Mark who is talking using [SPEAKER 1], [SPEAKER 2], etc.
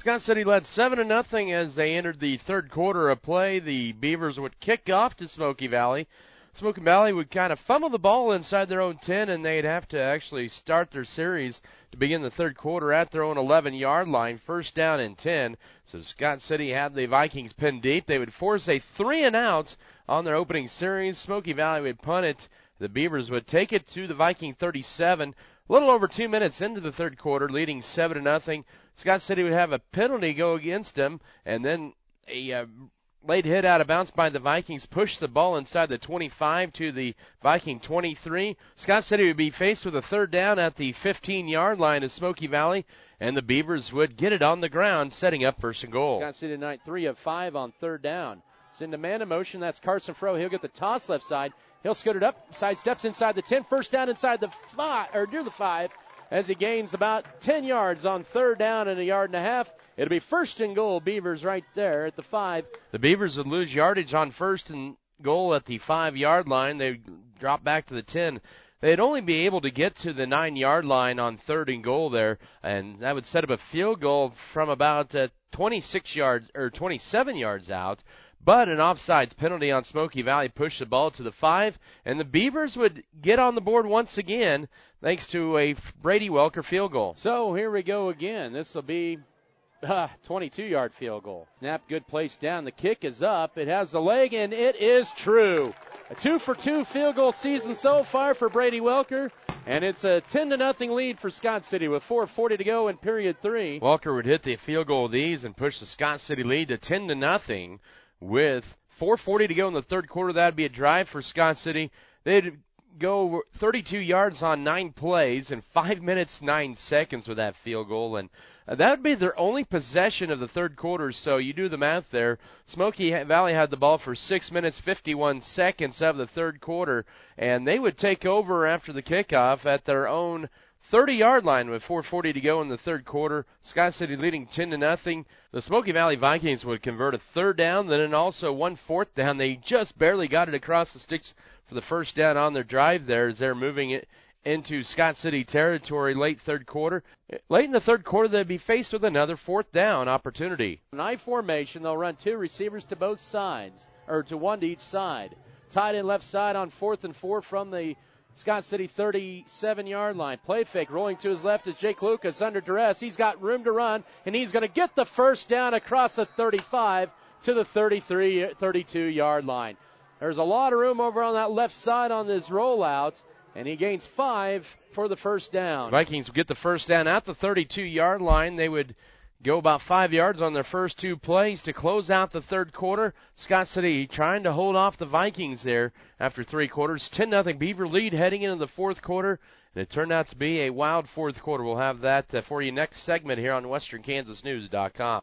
[SPEAKER 1] Scott City led 7-0 as they entered the third quarter of play. The Beavers would kick off to Smoky Valley. Smoky Valley would kind of fumble the ball inside their own 10, and they'd have to actually start their series to begin the third quarter at their own 11-yard line, first down and 10. So Scott City had the Vikings pinned deep. They would force a 3-and-out on their opening series. Smoky Valley would punt it. The Beavers would take it to the Viking 37. A little over 2 minutes into the third quarter, leading 7-0. Scott City would have a penalty go against them, and then a late hit out of bounds by the Vikings pushed the ball inside the 25 to the Viking 23. Scott City would be faced with a third down at the 15-yard line of Smoky Valley, and the Beavers would get it on the ground, setting up first and goal.
[SPEAKER 2] Scott City tonight 3 of 5 on third down. It's into man in motion. That's Carson Froh. He'll get the toss left side. He'll scoot it up, side steps inside the 10, first down inside the 5, or near the 5, as he gains about 10 yards on third down and a yard and a half. It'll be first and goal, Beavers right there at the 5.
[SPEAKER 1] The Beavers would lose yardage on first and goal at the 5-yard line. They drop back to the 10. They'd only be able to get to the 9-yard line on third and goal there, and that would set up a field goal from about 26 yards or 27 yards out. But an offsides penalty on Smoky Valley pushed the ball to the 5, and the Beavers would get on the board once again thanks to a Brady Welker field goal.
[SPEAKER 2] So here we go again. This will be 22-yard field goal. Snap, good place down. The kick is up. It has the leg, and it is true. A 2-for-2 field goal season so far for Brady Welker, and it's a 10-0 lead for Scott City with 4:40 to go in period 3.
[SPEAKER 1] Welker would hit the field goal of these and push the Scott City lead to 10-0. With 4:40 to go in the third quarter, that would be a drive for Scott City. They'd go 32 yards on 9 plays in 5 minutes, 9 seconds with that field goal. And that would be their only possession of the third quarter. So you do the math there. Smoky Valley had the ball for 6 minutes, 51 seconds of the third quarter. And they would take over after the kickoff at their own 30-yard line with 4:40 to go in the third quarter. Scott City leading 10-0. The Smoky Valley Vikings would convert a third down, then also 1 fourth down. They just barely got it across the sticks for the first down on their drive there as they're moving it into Scott City territory late third quarter. Late in the third quarter, they'd be faced with another fourth down opportunity.
[SPEAKER 2] An I formation, they'll run 2 receivers to both sides, or to 1 to each side. Tight end left side on 4th and 4 from the Scott City 37-yard line. Play fake rolling to his left is Jake Lucas under duress. He's got room to run, and he's going to get the first down across the 35 to the 32-yard line. There's a lot of room over on that left side on this rollout, and he gains 5 for the first down.
[SPEAKER 1] Vikings would get the first down at the 32-yard line. They would go about 5 yards on their first 2 plays to close out the third quarter. Scott City trying to hold off the Vikings there after 3 quarters. 10-0 Beaver lead heading into the fourth quarter, and it turned out to be a wild fourth quarter. We'll have that for you next segment here on WesternKansasNews.com.